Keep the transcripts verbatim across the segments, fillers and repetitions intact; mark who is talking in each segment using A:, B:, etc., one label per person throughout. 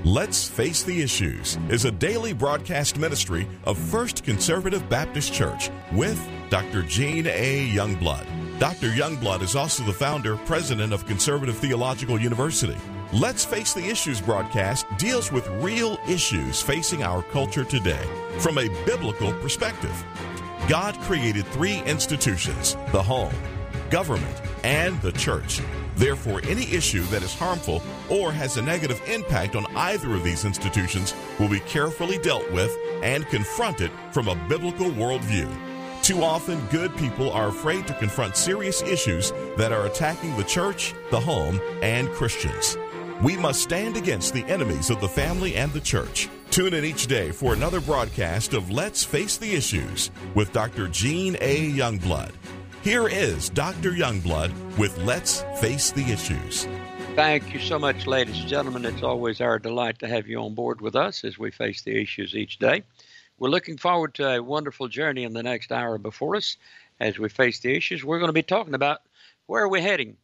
A: Let's Face the Issues is a daily broadcast ministry of First Conservative Baptist Church with Doctor Gene A. Youngblood. Doctor Youngblood is also the founder, president of Conservative Theological University. Let's Face the Issues broadcast deals with real issues facing our culture today from a biblical perspective. God created three institutions: the home, government, and the church. Therefore, any issue that is harmful or has a negative impact on either of these institutions will be carefully dealt with and confronted from a biblical worldview. Too often, good people are afraid to confront serious issues that are attacking the church, the home, and Christians. We must stand against the enemies of the family and the church. Tune in each day for another broadcast of Let's Face the Issues with Doctor Gene A. Youngblood. Here is Doctor Youngblood with Let's Face the Issues.
B: Thank you so much, ladies and gentlemen. It's always our delight to have you on board with us as we face the issues each day. We're looking forward to a wonderful journey in the next hour before us as we face the issues. We're going to be talking about where are we heading,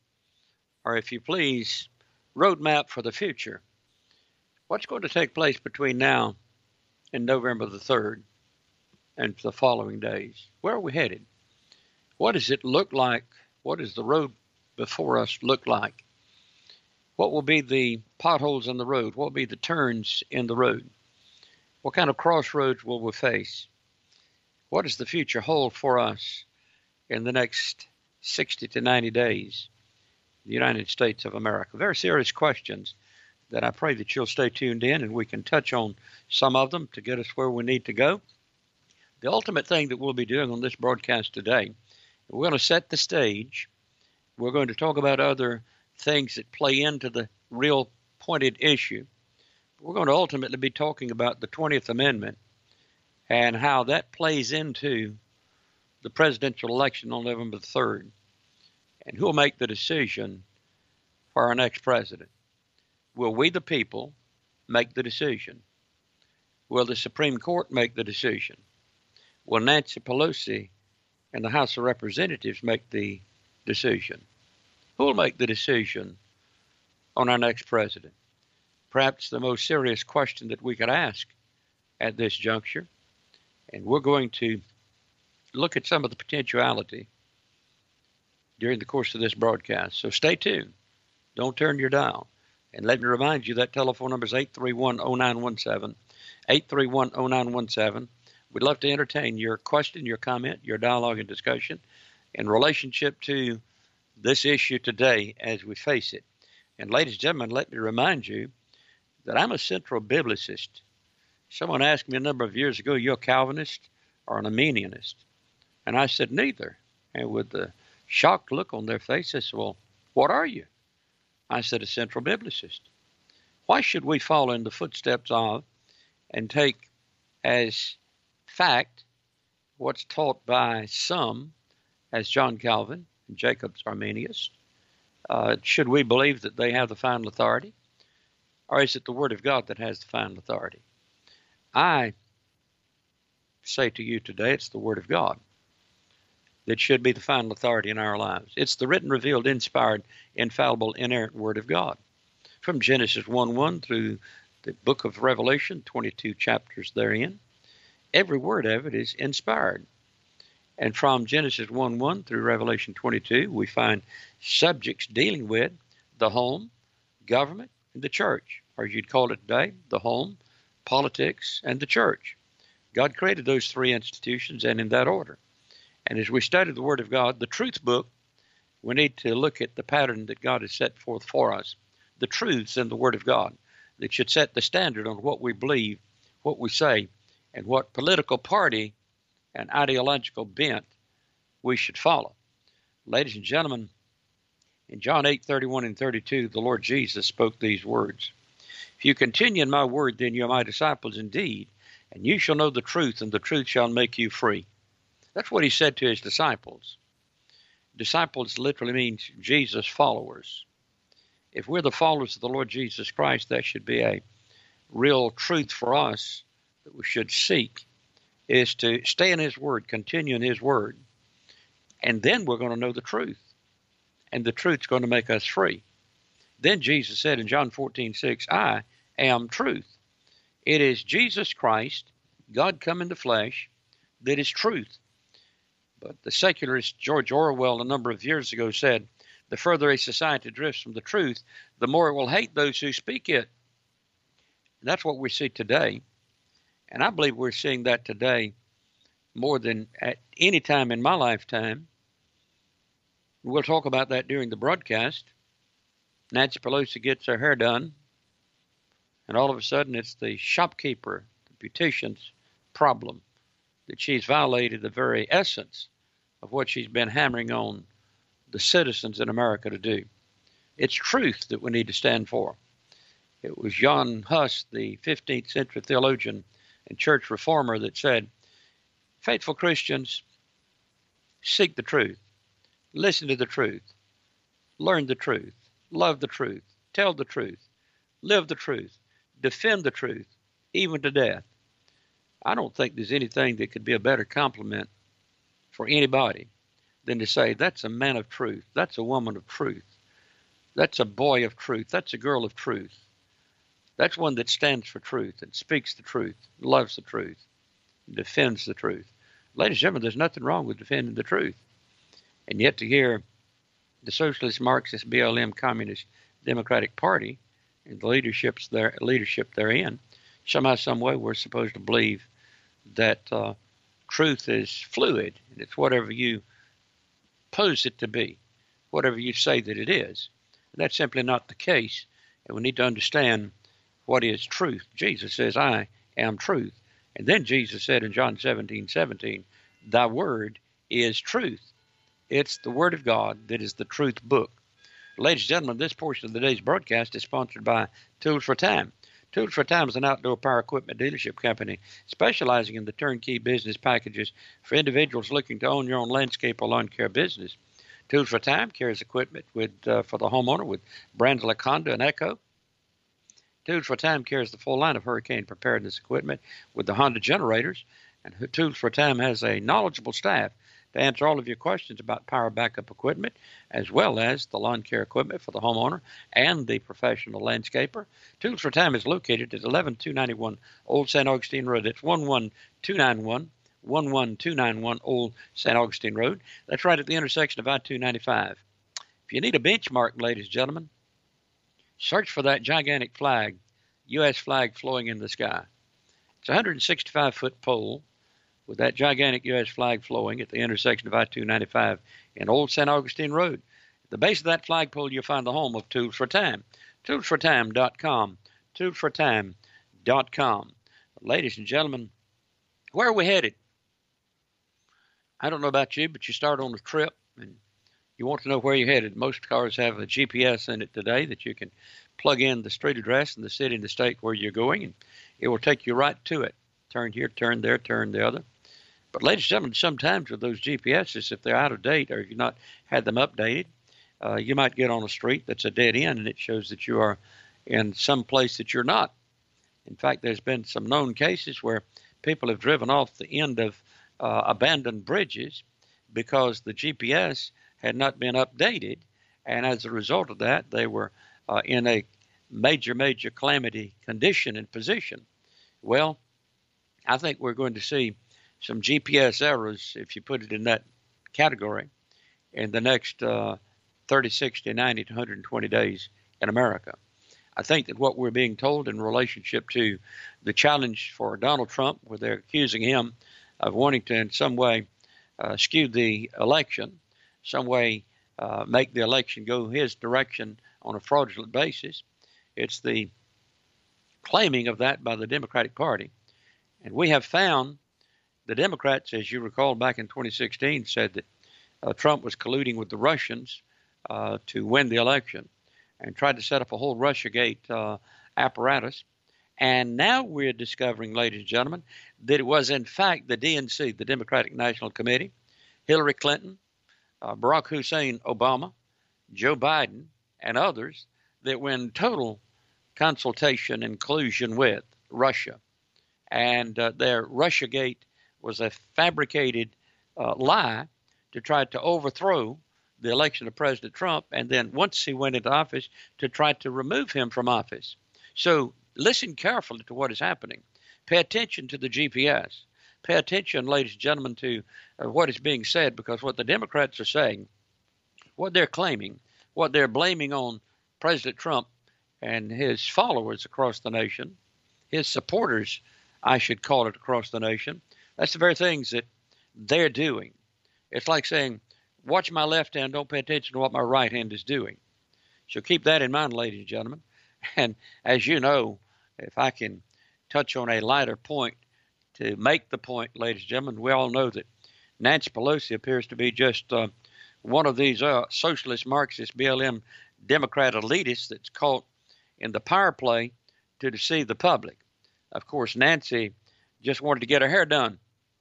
B: or if you please, roadmap for the future. What's going to take place between now and November the third and the following days? Where are we headed? What does it look like? What does the road before us look like? What will be the potholes in the road? What will be the turns in the road? What kind of crossroads will we face? What does the future hold for us in the next sixty to ninety days? The United States of America. Very serious questions that I pray that you'll stay tuned in and we can touch on some of them to get us where we need to go. The ultimate thing that we'll be doing on this broadcast today, we're going to set the stage. We're going to talk about other things that play into the real pointed issue. We're going to ultimately be talking about the twentieth Amendment and how that plays into the presidential election on November the third. And who will make the decision for our next president? Will we, the people, make the decision? Will the Supreme Court make the decision? Will Nancy Pelosi and the House of Representatives make the decision? Who will make the decision on our next president? Perhaps the most serious question that we could ask at this juncture. And we're going to look at some of the potentiality during the course of this broadcast. So stay tuned. Don't turn your dial. And let me remind you that telephone number is eight three one, oh nine one seven, eight three one, oh nine one seven. We'd love to entertain your question, your comment, your dialogue and discussion in relationship to this issue today as we face it. And ladies and gentlemen, let me remind you that I'm a central biblicist. Someone asked me a number of years ago, you're a Calvinist or an Arminianist? And I said, neither. And with the shocked look on their face, they said, well, what are you? I said, a central biblicist. Why should we follow in the footsteps of and take as fact what's taught by some as John Calvin and Jacob's Arminius? Uh, should we believe that they have the final authority? Or is it the Word of God that has the final authority? I say to you today, it's the Word of God that should be the final authority in our lives. It's the written, revealed, inspired, infallible, inerrant Word of God. From Genesis one one through the book of Revelation, twenty-two chapters therein, every word of it is inspired. And from Genesis one one through Revelation twenty-two, we find subjects dealing with the home, government, and the church, or as you'd call it today, the home, politics, and the church. God created those three institutions, and in that order. And as we study the Word of God, the truth book, we need to look at the pattern that God has set forth for us, the truths in the Word of God that should set the standard on what we believe, what we say, and what political party and ideological bent we should follow. Ladies and gentlemen, in John eight, thirty-one and thirty-two, the Lord Jesus spoke these words. If you continue in my word, then you are my disciples indeed, and you shall know the truth, and the truth shall make you free. That's what he said to his disciples. Disciples literally means Jesus followers. If we're the followers of the Lord Jesus Christ, that should be a real truth for us that we should seek, is to stay in his word, continue in his word, and then we're going to know the truth, and the truth's going to make us free. Then Jesus said in John fourteen six, I am truth. It is Jesus Christ, God come in the flesh, that is truth. But the secularist George Orwell a number of years ago said, the further a society drifts from the truth, the more it will hate those who speak it. And that's what we see today. And I believe we're seeing that today more than at any time in my lifetime. We'll talk about that during the broadcast. Nancy Pelosi gets her hair done, and all of a sudden it's the shopkeeper, the beautician's problem that she's violated the very essence of what she's been hammering on the citizens in America to do. It's truth that we need to stand for. It was John Huss, the fifteenth century theologian and church reformer, that said, faithful Christians, seek the truth, listen to the truth, learn the truth, love the truth, tell the truth, live the truth, defend the truth, even to death. I don't think there's anything that could be a better compliment for anybody than to say, that's a man of truth, that's a woman of truth, that's a boy of truth, that's a girl of truth. That's one that stands for truth and speaks the truth, loves the truth, defends the truth. Ladies and gentlemen, there's nothing wrong with defending the truth. And yet to hear the Socialist, Marxist, B L M, Communist, Democratic Party and the leaderships there, leadership therein, somehow, some way, we're supposed to believe that uh, truth is fluid, and it's whatever you pose it to be, whatever you say that it is. And that's simply not the case, and we need to understand what is truth. Jesus says, I am truth. And then Jesus said in John seventeen seventeen, thy word is truth. It's the word of God that is the truth book. Ladies and gentlemen, this portion of the day's broadcast is sponsored by Tools for Time. Tools for Time is an outdoor power equipment dealership company specializing in the turnkey business packages for individuals looking to own your own landscape or lawn care business. Tools for Time carries equipment with uh, for the homeowner with brands like Honda and Echo. Tools for Time carries the full line of hurricane preparedness equipment with the Honda generators. And Tools for Time has a knowledgeable staff to answer all of your questions about power backup equipment, as well as the lawn care equipment for the homeowner and the professional landscaper. Tools for Time is located at eleven two ninety-one Old Saint Augustine Road. It's one one two nine one, one one two nine one Old Saint Augustine Road. That's right at the intersection of I two ninety-five. If you need a benchmark, ladies and gentlemen, search for that gigantic flag, U S flag flowing in the sky. It's a one hundred sixty-five foot pole with that gigantic U S flag flowing at the intersection of I two ninety-five and Old Saint Augustine Road. At the base of that flagpole, you'll find the home of Tools for Time, tools for time dot com, tools for time dot com. Ladies and gentlemen, where are we headed? I don't know about you, but you start on a trip and you want to know where you're headed. Most cars have a G P S in it today that you can plug in the street address and the city and the state where you're going, and it will take you right to it. Turn here, turn there, turn the other. But ladies and gentlemen, sometimes with those G P S's, if they're out of date or if you've not had them updated, uh, you might get on a street that's a dead end and it shows that you are in some place that you're not. In fact, there's been some known cases where people have driven off the end of uh, abandoned bridges because the G P S had not been updated, and as a result of that, they were uh, in a major, major calamity condition and position. Well, I think we're going to see some G P S errors, if you put it in that category, in the next uh, thirty, sixty, ninety to one hundred twenty days in America. I think that what we're being told in relationship to the challenge for Donald Trump, where they're accusing him of wanting to in some way uh, skew the election, some way uh, make the election go his direction on a fraudulent basis. It's the claiming of that by the Democratic Party. And we have found the Democrats, as you recall back in twenty sixteen, said that uh, Trump was colluding with the Russians uh, to win the election and tried to set up a whole Russiagate uh, apparatus. And now we're discovering, ladies and gentlemen, that it was in fact the D N C, the Democratic National Committee, Hillary Clinton, Uh, Barack Hussein Obama, Joe Biden, and others that were in total consultation and collusion with Russia. And uh, their Russiagate was a fabricated uh, lie to try to overthrow the election of President Trump, and then once he went into office, to try to remove him from office. So Listen carefully to what is happening. Pay attention to the G P S. Pay attention, ladies and gentlemen, to uh, what is being said, because what the Democrats are saying, what they're claiming, what they're blaming on President Trump and his followers across the nation, his supporters, I should call it, across the nation, that's the very things that they're doing. It's like saying, watch my left hand, don't pay attention to what my right hand is doing. So keep that in mind, ladies and gentlemen. And as you know, if I can touch on a lighter point to make the point, ladies and gentlemen, we all know that Nancy Pelosi appears to be just uh, one of these uh, socialist, Marxist, B L M Democrat elitists that's caught in the power play to deceive the public. Of course, Nancy just wanted to get her hair done.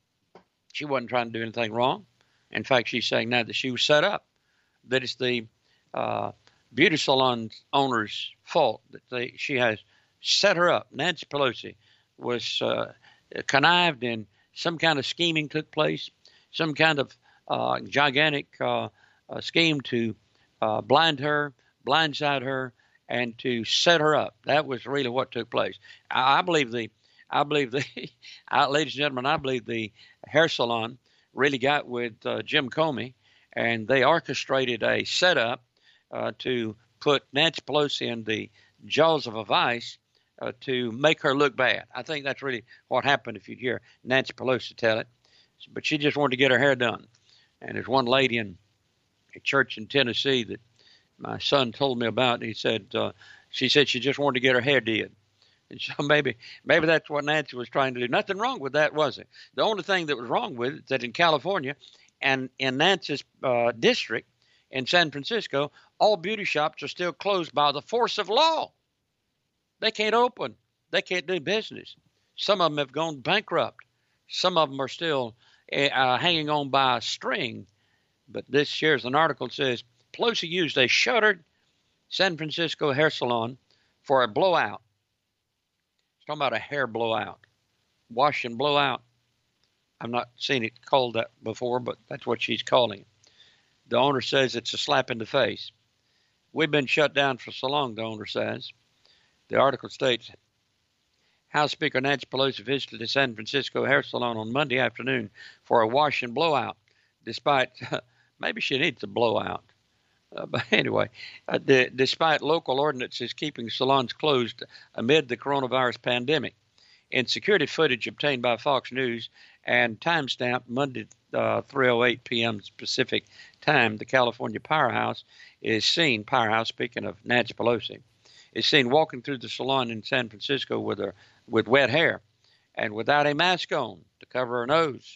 B: She wasn't trying to do anything wrong. In fact, she's saying now that she was set up, that it's the uh, beauty salon owner's fault, that they, she has set her up. Nancy Pelosi was uh, connived in some kind of scheming took place, some kind of uh, gigantic uh, uh, scheme to uh, blind her, blindside her, and to set her up. That was really what took place. I, I believe the, I believe the, I, ladies and gentlemen, I believe the hair salon really got with uh, Jim Comey, and they orchestrated a setup uh, to put Nancy Pelosi in the jaws of a vice uh, to make her look bad. I think that's really what happened, if you hear Nancy Pelosi tell it. But she just wanted to get her hair done. And there's one lady in a church in Tennessee that my son told me about. He said, uh, she said she just wanted to get her hair did. And so maybe maybe that's what Nancy was trying to do. Nothing wrong with that, was it? The only thing that was wrong with it is that in California and in Nancy's uh, district in San Francisco, all beauty shops are still closed by the force of law. They can't open. They can't do business. Some of them have gone bankrupt. Some of them are still uh, hanging on by a string. But this here's an article that says, Pelosi used a shuttered San Francisco hair salon for a blowout. It's talking about a hair blowout. Wash and blowout. I've not seen it called that before, but that's what she's calling it. The owner says it's a slap in the face. We've been shut down for so long, the owner says. The article states, House Speaker Nancy Pelosi visited the San Francisco hair salon on Monday afternoon for a wash and blowout, despite, maybe she needs a blowout. Uh, but anyway, uh, the, despite local ordinances keeping salons closed amid the coronavirus pandemic. In security footage obtained by Fox News and timestamped Monday uh, three oh eight p.m. Pacific time, the California powerhouse is seen, powerhouse, speaking of Nancy Pelosi, is seen walking through the salon in San Francisco with her with wet hair and without a mask on to cover her nose.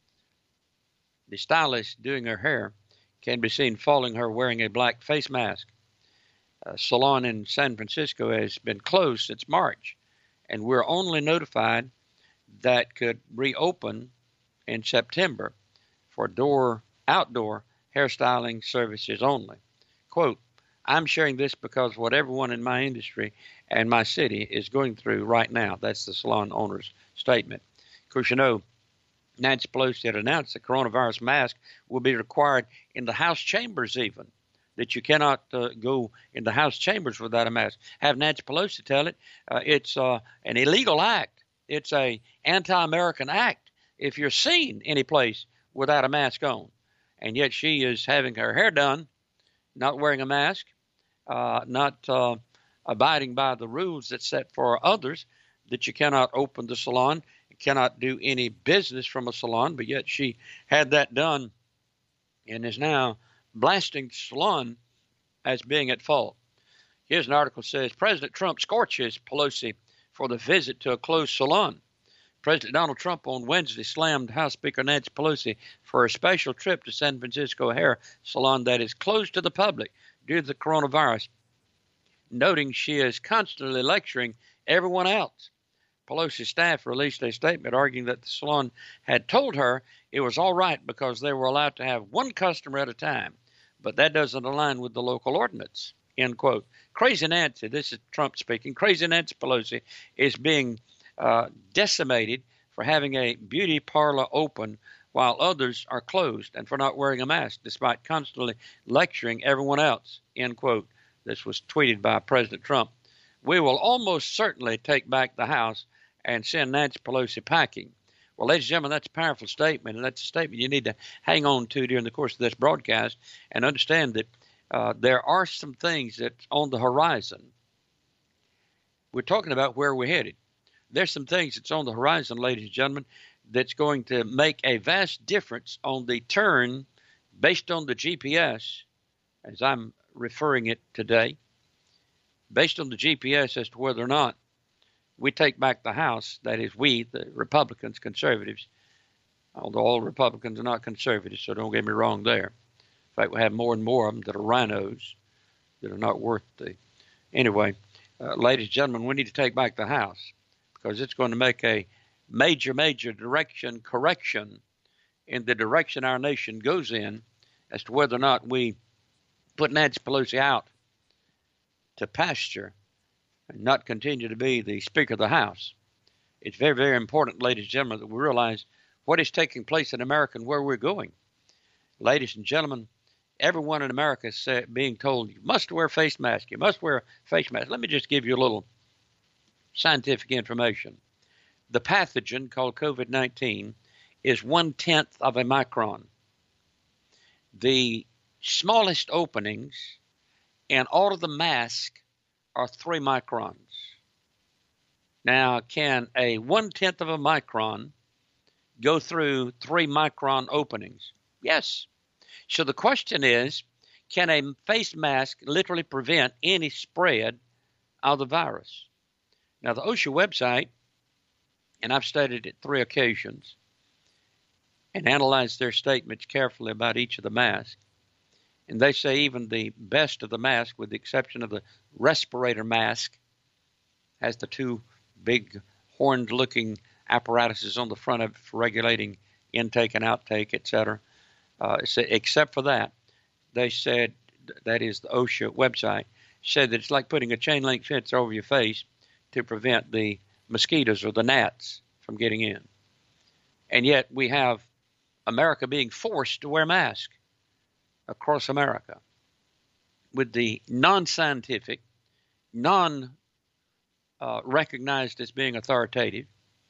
B: The stylist doing her hair can be seen following her wearing a black face mask. A salon in San Francisco has been closed since March, and we're only notified that could reopen in September for door outdoor hairstyling services only. Quote, I'm sharing this because what everyone in my industry and my city is going through right now. That's the salon owner's statement. Of course, you know, Nancy Pelosi had announced that coronavirus mask will be required in the House chambers even, that you cannot uh, go in the House chambers without a mask. Have Nancy Pelosi tell it. Uh, it's uh, an illegal act. It's a anti-American act if you're seen any place without a mask on. And yet she is having her hair done, not wearing a mask, uh, not uh, abiding by the rules that's set for others, that you cannot open the salon, cannot do any business from a salon, but yet she had that done and is now blasting the salon as being at fault. Here's an article that says, President Trump scorches Pelosi for the visit to a closed salon. President Donald Trump on Wednesday slammed House Speaker Nancy Pelosi for a special trip to San Francisco hair salon that is closed to the public due to the coronavirus, noting she is constantly lecturing everyone else. Pelosi's staff released a statement arguing that the salon had told her it was all right because they were allowed to have one customer at a time, but that doesn't align with the local ordinance, end quote. Crazy Nancy, this is Trump speaking, Crazy Nancy Pelosi is being uh, decimated for having a beauty parlor open while others are closed and for not wearing a mask despite constantly lecturing everyone else, end quote. This was tweeted by President Trump. we will almost certainly take back the House and send Nancy Pelosi packing. Well, ladies and gentlemen, that's a powerful statement, and that's a statement you need to hang on to during the course of this broadcast and understand that uh, there are some things that's on the horizon. We're talking about where we're headed. There's some things that's on the horizon, ladies and gentlemen, that's going to make a vast difference on the turn based on the G P S, as I'm referring it today, based on the G P S as to whether or not we take back the House, that is we, the Republicans, conservatives, although all Republicans are not conservatives, so don't get me wrong there. In fact, we have more and more of them that are rhinos that are not worth the... Anyway, uh, ladies and gentlemen, we need to take back the House because it's going to make a major, major direction correction in the direction our nation goes in as to whether or not we put Nancy Pelosi out to pasture and not continue to be the Speaker of the House. It's very, very important, ladies and gentlemen, that we realize what is taking place in America and where we're going. Ladies and gentlemen, everyone in America is being told you must wear a face mask. You must wear a face mask. Let me just give you a little scientific information. The pathogen called COVID nineteen is one-tenth of a micron. The smallest openings in all of the mask are three microns. Now, can a one-tenth of a micron go through three micron openings? Yes. So the question is, can a face mask literally prevent any spread of the virus? Now, the OSHA website, and I've studied it three occasions and analyzed their statements carefully about each of the masks, and they say even the best of the mask, with the exception of the respirator mask, has the two big horned-looking apparatuses on the front of it for regulating intake and outtake, et cetera. Uh, so except for that, they said, that is the OSHA website, said that it's like putting a chain link fence over your face to prevent the mosquitoes or the gnats from getting in. And yet we have America being forced to wear masks across America with the non-scientific, non-recognized uh, as being authoritative.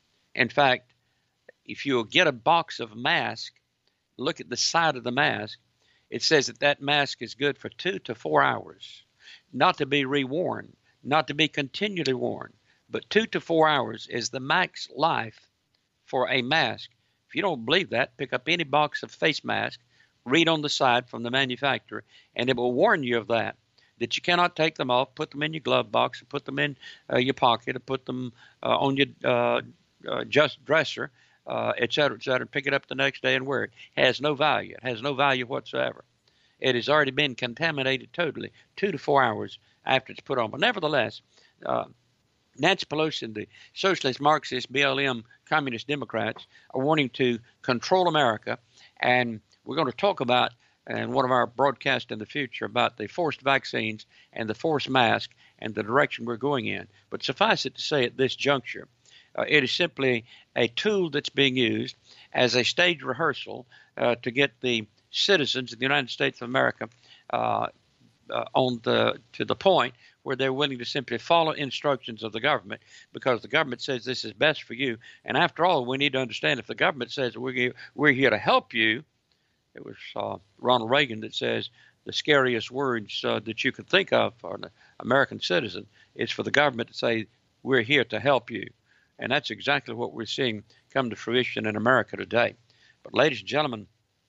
B: In fact, if you get a box of mask, look at the side of the mask, it says that that mask is good for two to four hours, not to be reworn, not to be continually worn, but two to four hours is the max life for a mask. If you don't believe that, pick up any box of face mask, read on the side from the manufacturer, and it will warn you of that, that you cannot take them off, put them in your glove box, or put them in uh, your pocket, or put them uh, on your uh, uh, just dresser, uh, et cetera, et cetera, pick it up the next day and wear it. It has no value. It has no value whatsoever. It has already been contaminated totally two to four hours after it's put on. But nevertheless, uh, Nancy Pelosi and the socialist, Marxist, B L M, communist Democrats are wanting to control America, and we're going to talk about, in one of our broadcasts in the future, about the forced vaccines and the forced mask and the direction we're going in. But suffice it to say at this juncture, uh, it is simply a tool that's being used as a stage rehearsal uh, to get the citizens of the United States of America uh, uh, on the to the point where they're willing to simply follow instructions of the government because the government says this is best for you. And after all, we need to understand if the government says we're, we're here to help you. It was uh, Ronald Reagan that says the scariest words uh, that you could think of for an American citizen is for the government to say, we're here to help you. And that's exactly what we're seeing come to fruition in America today. But ladies and gentlemen,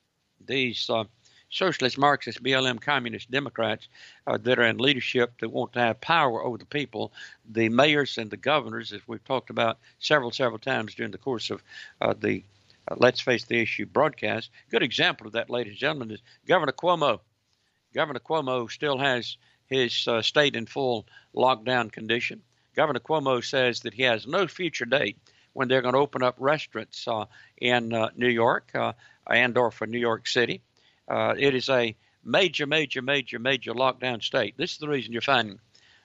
B: these uh, socialist, Marxist, B L M, communist Democrats uh, that are in leadership that want to have power over the people, the mayors and the governors, as we've talked about several, several times during the course of uh, the Uh, Let's Face the Issue broadcast. Good example of that, ladies and gentlemen, is Governor Cuomo. Governor Cuomo still has his uh, state in full lockdown condition. Governor Cuomo says that he has no future date when they're going to open up restaurants uh, in uh, New York uh, and or for New York City. Uh, it is a major, major, major, major lockdown state. This is the reason you're finding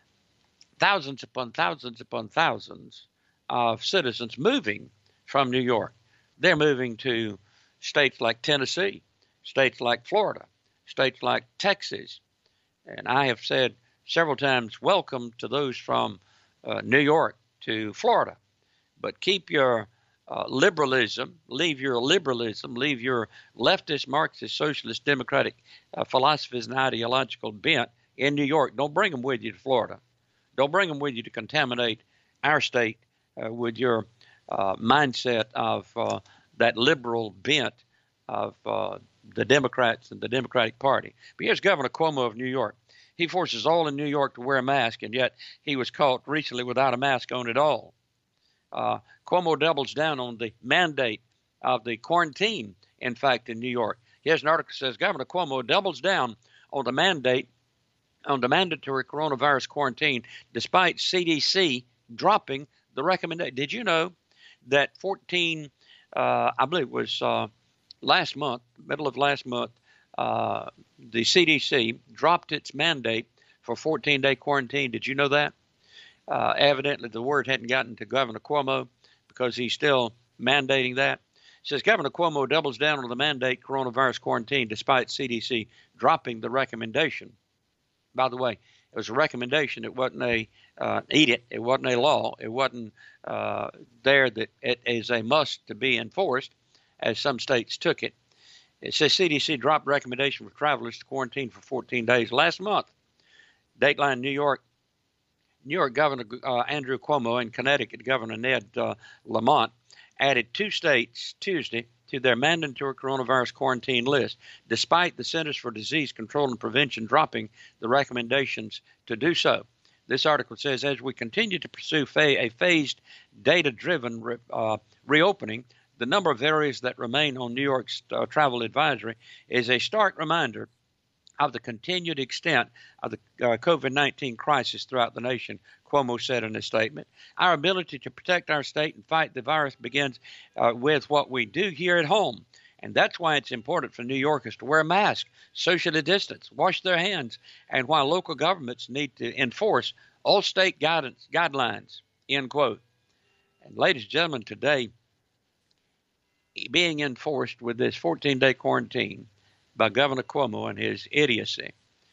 B: thousands upon thousands upon thousands of citizens moving from New York. They're moving to states like Tennessee, states like Florida, states like Texas. And I have said several times, welcome to those from uh, New York to Florida. But keep your uh, liberalism, leave your liberalism, leave your leftist, Marxist, socialist, democratic uh, philosophies and ideological bent in New York. Don't bring them with you to Florida. Don't bring them with you to contaminate our state uh, with your uh, mindset of uh, that liberal bent of uh, the Democrats and the Democratic Party. But here's Governor Cuomo of New York. He forces all in New York to wear a mask, and yet he was caught recently without a mask on at all. Uh, Cuomo doubles down on the mandate of the quarantine, in fact, in New York. Here's an article that says Governor Cuomo doubles down on the mandate, on the mandatory coronavirus quarantine, despite C D C dropping the recommendation. Did you know that fourteen, uh, I believe it was uh, last month, middle of last month, uh, the C D C dropped its mandate for fourteen-day quarantine. Did you know that? Uh, evidently, the word hadn't gotten to Governor Cuomo because he's still mandating that. It says Governor Cuomo doubles down on the mandate coronavirus quarantine despite C D C dropping the recommendation. By the way, it was a recommendation. It wasn't a uh, edict. It wasn't a law. It wasn't uh, there that it is a must to be enforced, as some states took it. It says C D C dropped recommendation for travelers to quarantine for fourteen days last month. Dateline, New York. New York Governor uh, Andrew Cuomo and Connecticut Governor Ned uh, Lamont added two states Tuesday to their mandatory coronavirus quarantine list, despite the Centers for Disease Control and Prevention dropping the recommendations to do so. This article says, as we continue to pursue a phased, data-driven re- uh, reopening, the number of areas that remain on New York's uh, travel advisory is a stark reminder of the continued extent of the uh, COVID nineteen crisis throughout the nation, Cuomo said in a statement. Our ability to protect our state and fight the virus begins uh, with what we do here at home. And that's why it's important for New Yorkers to wear a mask, socially distance, wash their hands, and why local governments need to enforce all state guidance guidelines, end quote. And ladies and gentlemen, today, being enforced with this fourteen-day quarantine by Governor Cuomo and his idiocy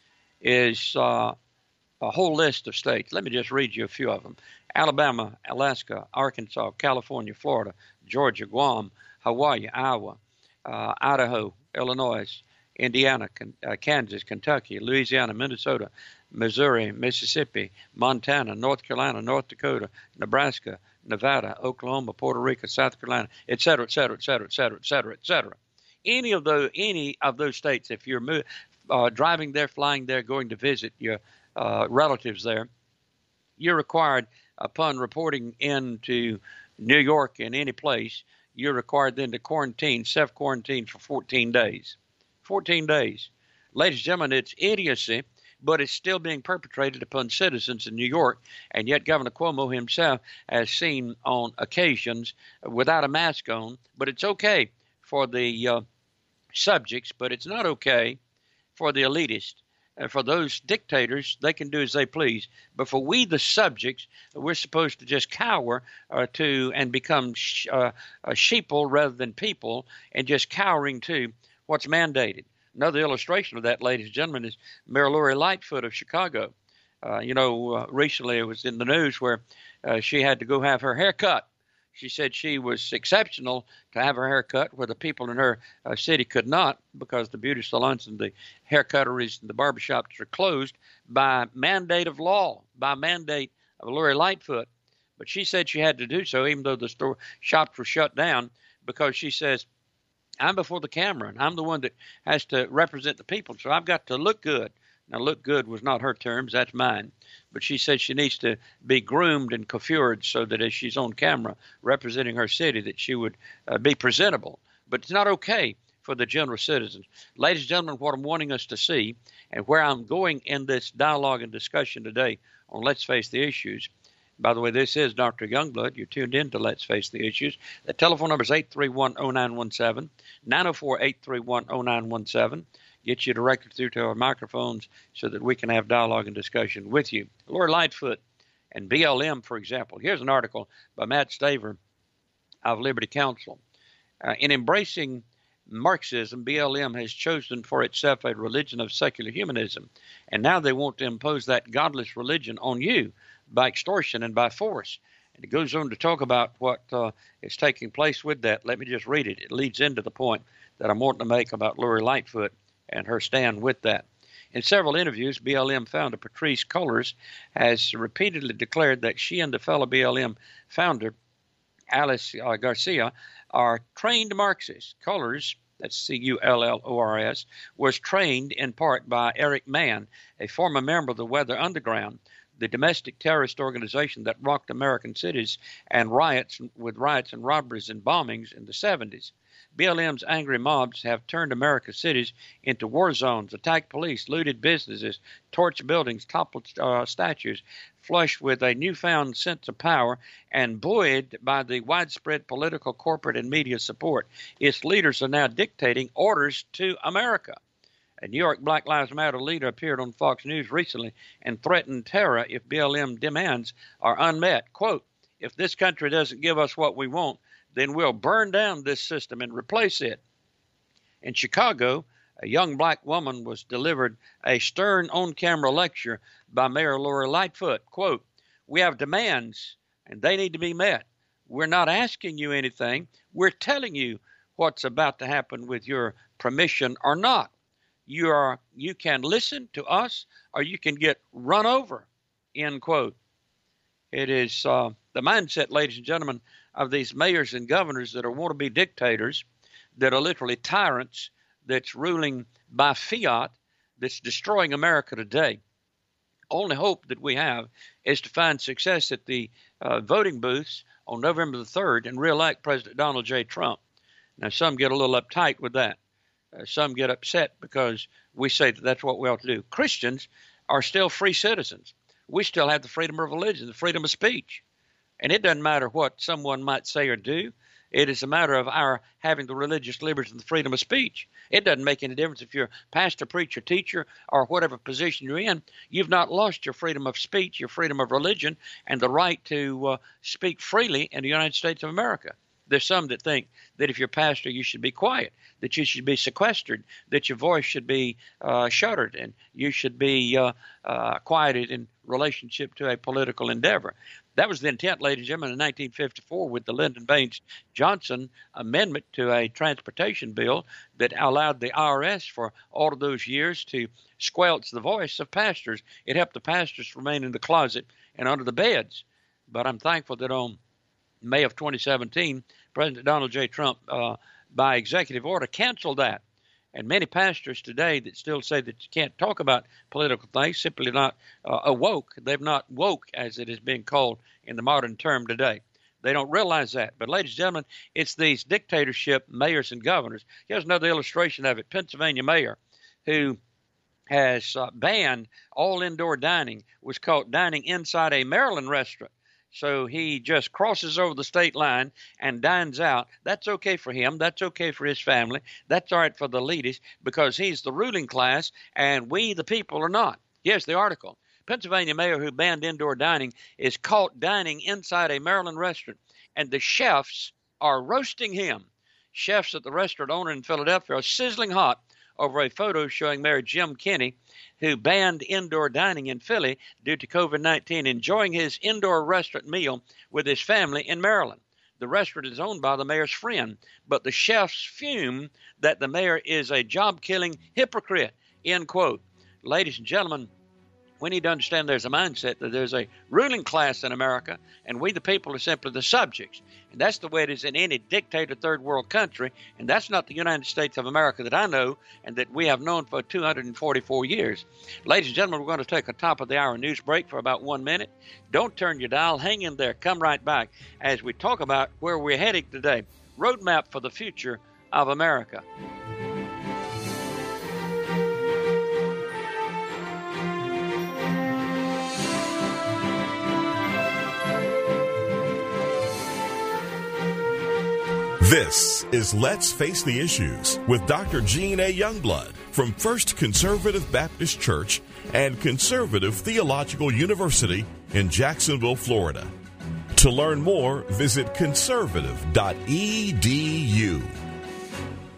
B: is uh, a whole list of states. Let me just read you a few of them. Alabama, Alaska, Arkansas, California, Florida, Georgia, Guam, Hawaii, Iowa, uh, Idaho, Illinois, Indiana, uh, Kansas, Kentucky, Louisiana, Minnesota, Missouri, Mississippi, Montana, North Carolina, North Dakota, Nebraska, Nevada, Oklahoma, Puerto Rico, South Carolina, et cetera, et cetera, et cetera, et cetera, et cetera, et cetera. Any of those, any of those states, if you're uh, driving there, flying there, going to visit your uh, relatives there, you're required, upon reporting into New York in any place, you're required then to quarantine, self-quarantine for fourteen days. fourteen days. Ladies and gentlemen, it's idiocy, but it's still being perpetrated upon citizens in New York, and yet Governor Cuomo himself has seen on occasions without a mask on, but it's okay for the uh, subjects, but it's not okay for the elitists. And for those dictators, they can do as they please. But for we, the subjects, we're supposed to just cower uh, to and become sh- uh, a sheeple rather than people, and just cowering to what's mandated. Another illustration of that, ladies and gentlemen, is Mary Lori Lightfoot of Chicago. Uh, you know, uh, recently it was in the news where uh, she had to go have her hair cut. She said she was exceptional to have her hair cut where the people in her uh, city could not, because the beauty salons and the hair cutteries and the barbershops are closed by mandate of law, by mandate of Lori Lightfoot. But she said she had to do so even though the store shops were shut down, because she says, I'm before the camera and I'm the one that has to represent the people, so I've got to look good. Now, look good was not her terms, that's mine. But she said she needs to be groomed and coiffured so that as she's on camera representing her city, that she would uh, be presentable. But it's not okay for the general citizens. Ladies and gentlemen, what I'm wanting us to see, and where I'm going in this dialogue and discussion today on Let's Face the Issues. By the way, this is Doctor Youngblood. You're tuned in to Let's Face the Issues. The telephone number is eight three one, oh nine one seven, nine oh four, eight three one, oh nine one seven. Get you directed through to our microphones so that we can have dialogue and discussion with you. Lori Lightfoot and B L M, for example. Here's an article by Matt Staver of Liberty Counsel. Uh, in embracing Marxism, B L M has chosen for itself a religion of secular humanism, and now they want to impose that godless religion on you. by extortion and by force. And it goes on to talk about what uh, is taking place with that. Let me just read it. It leads into the point that I'm wanting to make about Lori Lightfoot and her stand with that. In several interviews, B L M founder Patrisse Cullors has repeatedly declared that she and the fellow B L M founder, Alice uh, Garcia, are trained Marxists. Cullors, that's C U L L O R S, was trained in part by Eric Mann, a former member of the Weather Underground, the domestic terrorist organization that rocked American cities and riots with riots and robberies and bombings in the seventies. B L M's angry mobs have turned America's cities into war zones, attacked police, looted businesses, torched buildings, toppled uh, statues, flushed with a newfound sense of power and buoyed by the widespread political, corporate, and media support. Its leaders are now dictating orders to America. A New York Black Lives Matter leader appeared on Fox News recently and threatened terror if B L M demands are unmet. Quote, "If this country doesn't give us what we want, then we'll burn down this system and replace it." In Chicago, a young black woman was delivered a stern on-camera lecture by Mayor Lori Lightfoot. Quote, "We have demands, and they need to be met. We're not asking you anything. We're telling you what's about to happen with your permission or not. You are you can listen to us, or you can get run over." End quote. It is uh, the mindset, ladies and gentlemen, of these mayors and governors that are want-to-be dictators, that are literally tyrants, that's ruling by fiat, that's destroying America today. Only hope that we have is to find success at the uh, voting booths on November the third and re-elect President Donald J. Trump. Now, some get a little uptight with that. Uh, some get upset because we say that that's what we ought to do. Christians are still free citizens. We still have the freedom of religion, the freedom of speech. And it doesn't matter what someone might say or do. It is a matter of our having the religious liberty and the freedom of speech. It doesn't make any difference if you're pastor, preacher, teacher, or whatever position you're in. You've not lost your freedom of speech, your freedom of religion, and the right to uh, speak freely in the United States of America. There's some that think that if you're pastor, you should be quiet, that you should be sequestered, that your voice should be uh, shuttered, and you should be uh, uh, quieted in relationship to a political endeavor. That was the intent, ladies and gentlemen, in nineteen fifty-four with the Lyndon Baines Johnson amendment to a transportation bill that allowed the I R S for all of those years to squelch the voice of pastors. It helped the pastors remain in the closet and under the beds. But I'm thankful that on May of twenty seventeen, President Donald J. Trump, uh, by executive order, canceled that. And many pastors today that still say that you can't talk about political things simply not uh, awoke. They've not woke, as it is being called in the modern term today. They don't realize that. But, ladies and gentlemen, it's these dictatorship mayors and governors. Here's another illustration of it. Pennsylvania mayor who has uh, banned all indoor dining was caught dining inside a Maryland restaurant. So he just crosses over the state line and dines out. That's okay for him. That's okay for his family. That's all right for the leaders because he's the ruling class and we, the people, are not. Here's the article. Pennsylvania mayor who banned indoor dining is caught dining inside a Maryland restaurant, and the chefs are roasting him. Chefs at the restaurant owner in Philadelphia are sizzling hot over a photo showing Mayor Jim Kenney, who banned indoor dining in Philly due to COVID nineteen, enjoying his indoor restaurant meal with his family in Maryland. The restaurant is owned by the mayor's friend, but the chefs fume that the mayor is a job-killing hypocrite, end quote. Ladies and gentlemen, we need to understand there's a mindset that there's a ruling class in America, and we the people are simply the subjects. And that's the way it is in any dictator third world country, and that's not the United States of America that I know and that we have known for two hundred forty-four years. Ladies and gentlemen, we're going to take a top of the hour news break for about one minute. Don't turn your dial. Hang in there. Come right back as we talk about where we're heading today. Roadmap for the future of America.
A: This is Let's Face the Issues with Doctor Gene A. Youngblood from First Conservative Baptist Church and Conservative Theological University in Jacksonville, Florida. To learn more, visit conservative dot e d u.